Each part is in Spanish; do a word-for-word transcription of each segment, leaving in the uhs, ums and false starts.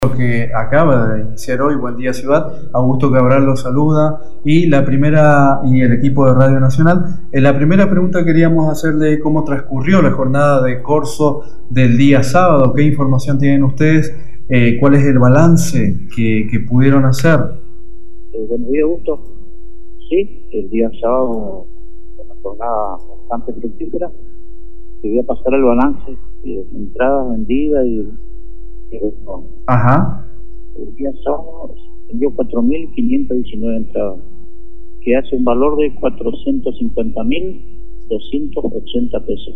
Que acaba de iniciar hoy Buen Día Ciudad. Augusto Cabral lo saluda y la primera y el equipo de Radio Nacional. En la primera pregunta queríamos hacerle cómo transcurrió la jornada de corso del día sábado. ¿Qué información tienen ustedes? Eh, ¿Cuál es el balance que, que pudieron hacer? Eh, buenos días, Augusto. Sí, el día sábado fue una jornada bastante fructífera. Te voy a pasar el balance de entradas vendidas y Ajá. El día sábado vendió cuatro mil quinientas diecinueve entradas, que hace un valor de cuatrocientos cincuenta mil doscientos ochenta pesos.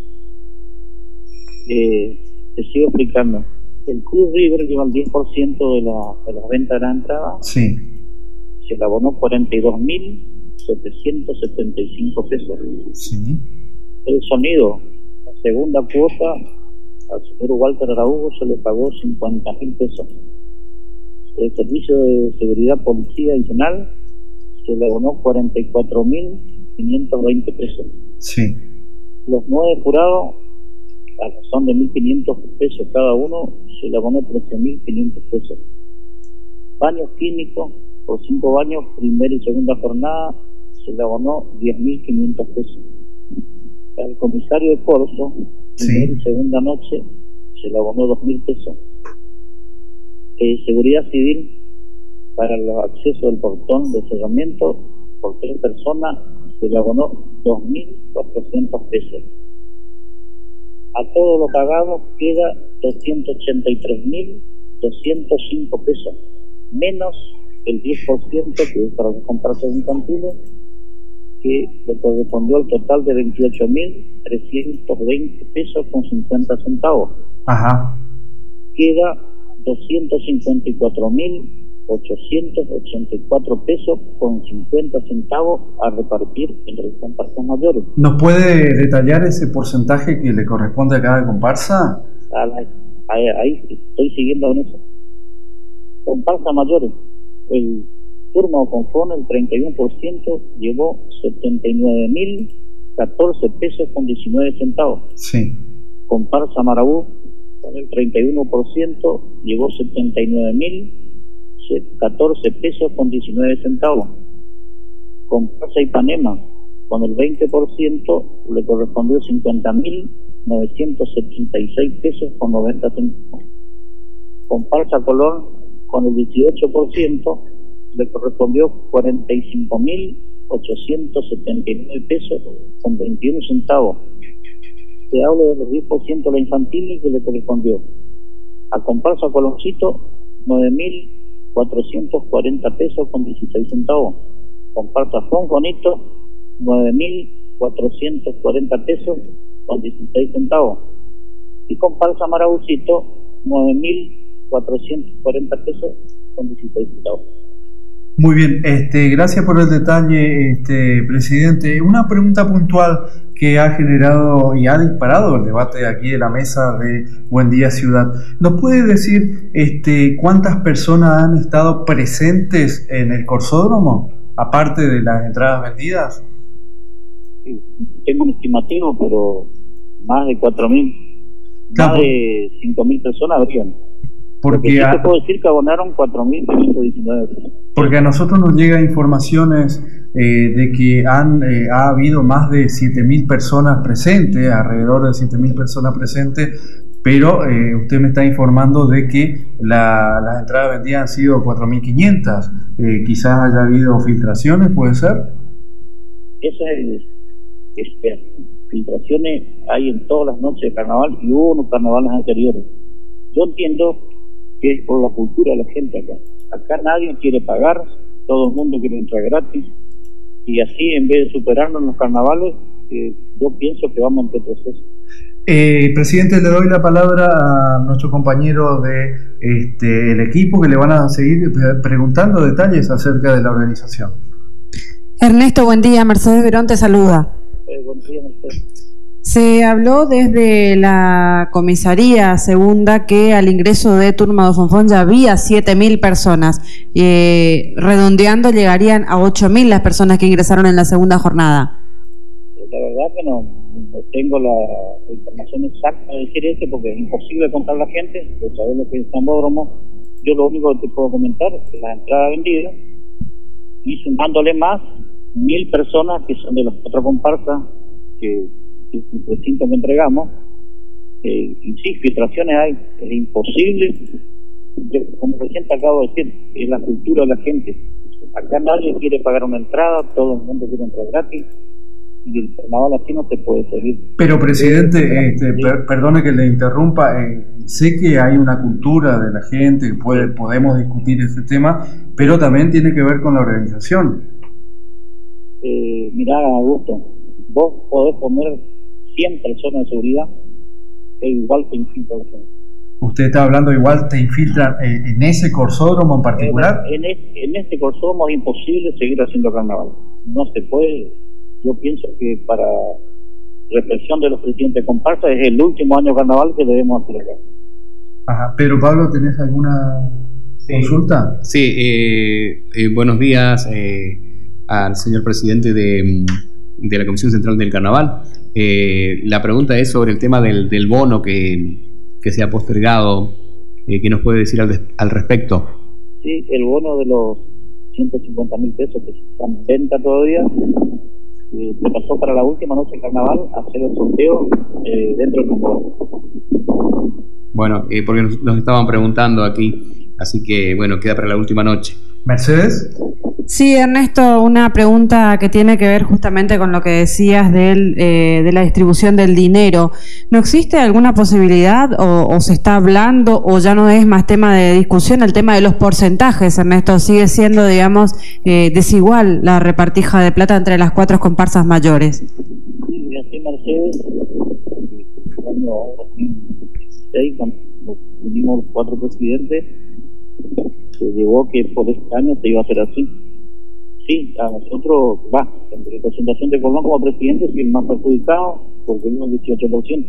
Eh, te sigo explicando. El Cruz River lleva el diez por ciento de la, de las ventas de la entrada. Sí. Se le abonó cuarenta y dos mil setecientos setenta y cinco pesos. Sí. El sonido, la segunda cuota, al señor Walter Araújo se le pagó cincuenta mil pesos. El servicio de seguridad policía adicional se le abonó cuarenta y cuatro mil quinientos veinte pesos. Sí. Los nueve jurados, a razón de mil quinientos pesos cada uno, se le abonó trece mil quinientos pesos. Baños químicos, por cinco baños, primera y segunda jornada, se le abonó diez mil quinientos pesos. Al comisario de corso, Sí. primera y segunda noche, se le abonó dos mil pesos. Eh, seguridad civil, para el acceso del portón de cerramiento, por tres personas, se le abonó dos mil cuatrocientos pesos. A todo lo pagado queda doscientos ochenta y tres mil doscientos cinco pesos, menos el diez por ciento que es para las compartas infantiles, que le correspondió al total de veintiocho mil trescientos veinte pesos con cincuenta centavos. Ajá. Queda doscientos cincuenta y cuatro mil ochocientos ochenta y cuatro pesos con cincuenta centavos a repartir entre las comparsas mayores. ¿Nos puede detallar ese porcentaje que le corresponde a cada comparsa? Ahí, ahí estoy siguiendo en eso. Comparsas mayores, el turno Fonfón, el treinta y uno por ciento, llevó setenta y nueve mil catorce pesos con diecinueve centavos. Sí. Comparsa Marabú, con el treinta y uno por ciento, llevó setenta y nueve mil catorce pesos con diecinueve centavos. Comparsa Ipanema, con el veinte por ciento, le correspondió cincuenta mil novecientos setenta y seis pesos con noventa centavos. Comparsa Colón, con el dieciocho por ciento, le correspondió cuarenta y cinco mil ochocientos setenta y nueve pesos con veintiuno centavos. Se habla de los diez por ciento de la infantil que le correspondió a comparsa Coloncito nueve mil cuatrocientos cuarenta pesos con dieciséis centavos. Comparsa Fonfonito nueve mil cuatrocientos cuarenta pesos con dieciséis centavos. Y comparsa Marabucito nueve mil cuatrocientos cuarenta pesos con dieciséis centavos. Muy bien, este, gracias por el detalle, este, presidente. Una pregunta puntual que ha generado y ha disparado el debate aquí en la mesa de Buen Día Ciudad. ¿Nos puede decir este, cuántas personas han estado presentes en el corsódromo, aparte de las entradas vendidas? Sí, tengo un estimativo, pero más de cuatro mil, Claro. más de cinco mil personas habrían. Porque sí a, te puedo decir que abonaron cuatro mil quinientos diecinueve. porque a nosotros nos llegan informaciones eh, de que han eh, ha habido más de siete mil personas presentes, alrededor de siete mil personas presentes, pero eh, usted me está informando de que la, las entradas vendidas han sido cuatro mil quinientas. Eh, quizás haya habido filtraciones, ¿puede ser? Eso es, es, filtraciones hay en todas las noches de carnaval y hubo unos carnavales anteriores. Yo entiendo que es por la cultura de la gente acá. Acá nadie quiere pagar, todo el mundo quiere entrar gratis, y así en vez de superarnos en los carnavales, eh, yo pienso que vamos en retroceso. Eh, presidente, le doy la palabra a nuestro compañero de este, el equipo que le van a seguir preguntando detalles acerca de la organización. Ernesto, buen día. Mercedes Verón te saluda. Eh, buen día, Mercedes. Se habló desde la comisaría segunda que al ingreso de Turma de Fonfón ya había siete mil personas. Eh, redondeando, llegarían a ocho mil las personas que ingresaron en la segunda jornada. La verdad que no, no tengo la, la información exacta de decir eso porque es imposible contar la gente, pues saber lo que es Sambódromo, yo lo único que te puedo comentar es que la entrada vendida y sumándole más mil personas que son de las cuatro comparsas que, que el recinto que entregamos, eh, y sí, filtraciones hay, es imposible. Yo, como recién te acabo de decir, es la cultura de la gente. Acá nadie quiere pagar una entrada, todo el mundo quiere entrar gratis y el carnaval así no se puede seguir. Pero presidente, este, per, perdone que le interrumpa, eh, sé que hay una cultura de la gente, que puede, podemos discutir ese tema, pero también tiene que ver con la organización. Eh, mirá, Augusto, vos podés poner cien personas de seguridad e igual te infiltran. Usted está hablando igual, te infiltran eh, en ese corsódromo en particular. En, en, en este corsódromo es imposible seguir haciendo carnaval. No se puede. Yo pienso que para represión de los presidentes de comparsa es el último año carnaval que debemos hacer acá. Ajá. Pero Pablo, ¿tenés alguna sí. consulta? Sí, eh, eh, buenos días eh, al señor presidente de, de la Comisión Central del Carnaval. Eh, la pregunta es sobre el tema del, del bono que, que se ha postergado. Eh, ¿Qué nos puede decir al, al respecto? Sí, el bono de los ciento cincuenta mil pesos que están en venta todavía, eh, se pasó para la última noche de carnaval a hacer el sorteo eh, dentro del conjunto. Bueno, eh, porque nos, nos estaban preguntando aquí, así que bueno, queda para la última noche. Mercedes. Sí, Ernesto, una pregunta que tiene que ver justamente con lo que decías del, eh, de la distribución del dinero. ¿No existe alguna posibilidad o, o se está hablando o ya no es más tema de discusión el tema de los porcentajes, Ernesto? ¿Sigue siendo, digamos, eh, desigual la repartija de plata entre las cuatro comparsas mayores? Sí, así Mercedes, el año dos mil dieciséis, cuando nos unimos los cuatro presidentes, se llegó que por este año se iba a hacer así. Sí, a nosotros, va, en representación de Colón como presidente, soy el más perjudicado porque vimos el dieciocho por ciento.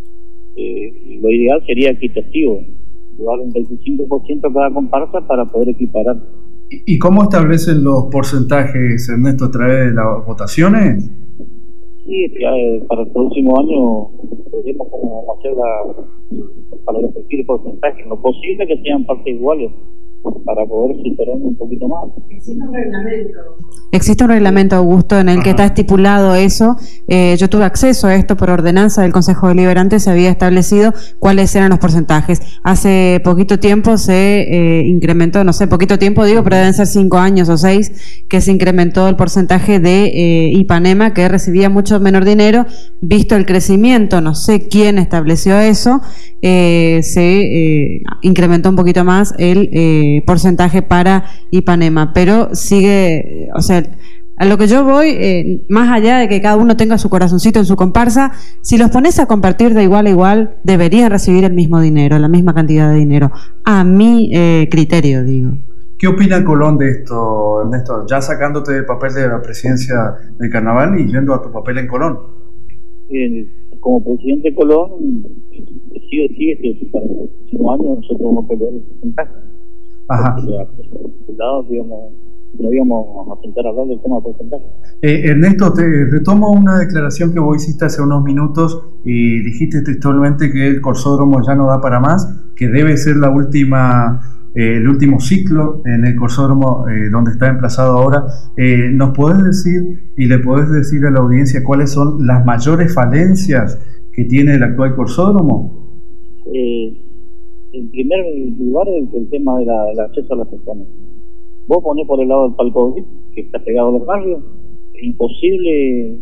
Eh, lo ideal sería equitativo, llevar un veinticinco por ciento cada comparsa para poder equiparar. ¿Y cómo establecen los porcentajes, Ernesto, a través de las votaciones? Sí, eh, para el próximo año veremos cómo hacer la, para repetir el porcentaje. Lo posible que sean partes iguales, para poder superar un poquito más. Existe un reglamento. Existe un reglamento, Augusto, en el Ajá. que está estipulado eso. Eh, yo tuve acceso a esto por ordenanza del Consejo Deliberante, se había establecido cuáles eran los porcentajes. Hace poquito tiempo se eh, incrementó, no sé, poquito tiempo digo, pero deben ser cinco años o seis, que se incrementó el porcentaje de eh, Ipanema, que recibía mucho menor dinero, visto el crecimiento, no sé quién estableció eso, eh, se eh, incrementó un poquito más el eh, porcentaje para Ipanema, pero sigue, o sea, a lo que yo voy, eh, más allá de que cada uno tenga su corazoncito en su comparsa, si los pones a compartir de igual a igual, deberían recibir el mismo dinero, la misma cantidad de dinero, a mi eh, criterio, digo. ¿Qué opina Colón de esto, Ernesto? Ya sacándote del papel de la presidencia del carnaval y yendo a tu papel en Colón. Eh, como presidente de Colón, sí o sí, que para el próximo año nosotros vamos a pelear el porcentaje. Ajá. Lado, digamos, no íbamos a intentar hablar del tema del porcentaje. Eh, Ernesto, te retomo una declaración que vos hiciste hace unos minutos y dijiste textualmente que el corsódromo ya no da para más, que debe ser la última, eh, el último ciclo en el corsódromo eh, donde está emplazado ahora. Eh, ¿Nos podés decir y le podés decir a la audiencia cuáles son las mayores falencias que tiene el actual corsódromo? Eh, En primer lugar, el, el tema de la, del acceso a las personas. Vos ponés por el lado del palco que está pegado a los barrios, es imposible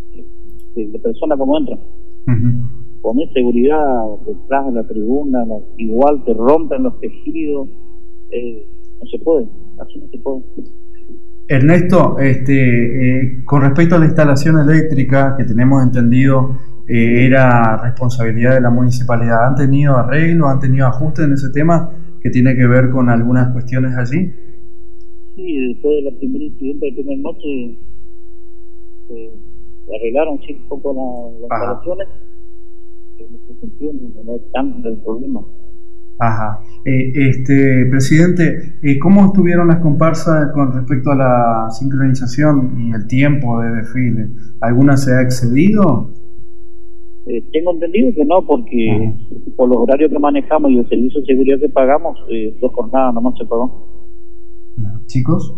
de, de persona como entra. Uh-huh. Ponés seguridad detrás de la tribuna, la, igual te rompen los tejidos, eh, no se puede, así no se puede. Ernesto, este, eh, con respecto a la instalación eléctrica, que tenemos entendido eh, era responsabilidad de la municipalidad, ¿han tenido arreglo, han tenido ajustes en ese tema que tiene que ver con algunas cuestiones allí? Sí, después de la primera incidente de primera noche eh, arreglaron sí, un poco las instalaciones, en ese sentido no es tanto el problema. Ajá. Eh, este, presidente, eh, ¿cómo estuvieron las comparsas con respecto a la sincronización y el tiempo de desfile? ¿Alguna se ha excedido? Eh, tengo entendido que no, porque uh-huh. por los horarios que manejamos y el servicio de seguridad que pagamos, eh, dos jornadas nomás se pagó. Chicos,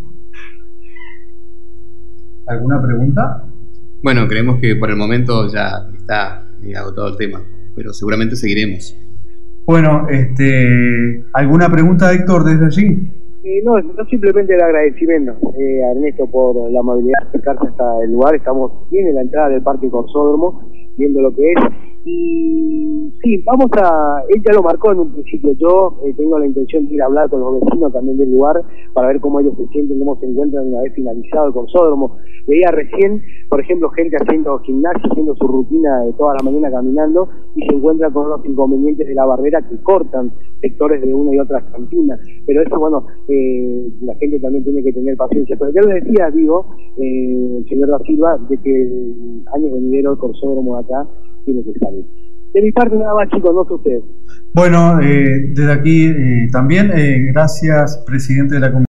¿alguna pregunta? Bueno, creemos que por el momento ya está agotado el tema, pero seguramente seguiremos. Bueno, este, ¿alguna pregunta, Héctor, desde allí? Eh, no, no, simplemente el agradecimiento eh, a Ernesto por la amabilidad de acercarse hasta el lugar. Estamos bien en la entrada del Parque Corsódromo, viendo lo que es. Y sí, vamos a... Él ya lo marcó en un principio. Yo eh, tengo la intención de ir a hablar con los vecinos también del lugar para ver cómo ellos se sienten, cómo se encuentran una vez finalizado el Corsódromo. Veía recién, por ejemplo, gente haciendo gimnasia, haciendo su rutina de toda la mañana caminando y se encuentran con los inconvenientes de la barrera que cortan sectores de una y otra cantina. Pero eso, bueno, eh, la gente también tiene que tener paciencia. Pero ya lo decía, digo, eh, el señor Da Silva, de que el año venidero el Corsódromo de acá tiene que salir. De mi parte nada más, chicos, no sé ustedes. Bueno, eh, desde aquí eh, también, eh, gracias, presidente de la Comisión.